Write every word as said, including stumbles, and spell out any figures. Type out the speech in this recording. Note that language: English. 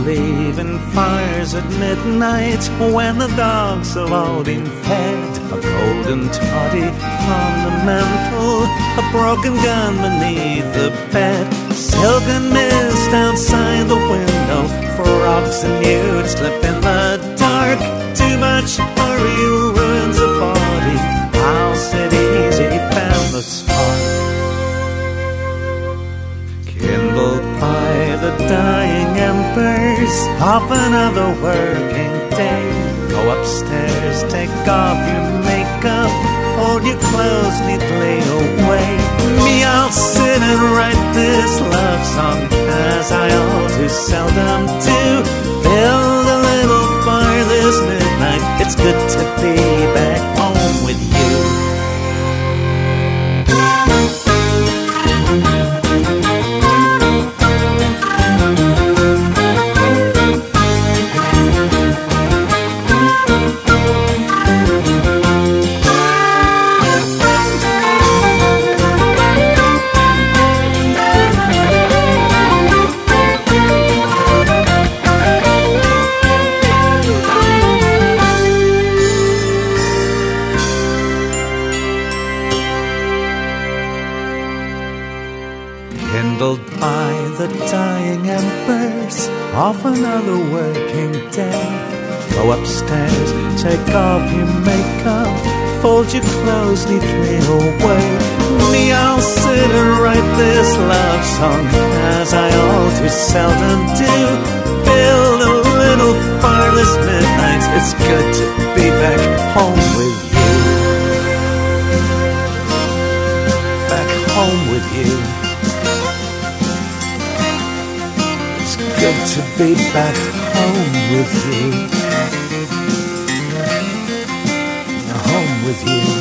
believe in fires at midnight when the dogs have all been fed. A golden toddy on the mantle, a broken gun beneath the bed, silken mist outside the window, frogs and you'd slip in the dark. Too much hurry ruins a body. I'll sit easy, found the spark. Kindled by the dying embers of another working day. Go upstairs, take off your makeup, hold your clothes neatly away. Me, I'll sit and write this love song, as I all too seldom do. Build a little fire this midnight. It's good to be back home with you. Kindled by the dying embers of another working day. Go upstairs, take off your makeup, fold your clothes neatly away. Me, I'll sit and write this love song, as I all too seldom do. Build a little fire this midnight. It's good to be back home with you. Back home with you. Good to be back home with you. Home with you.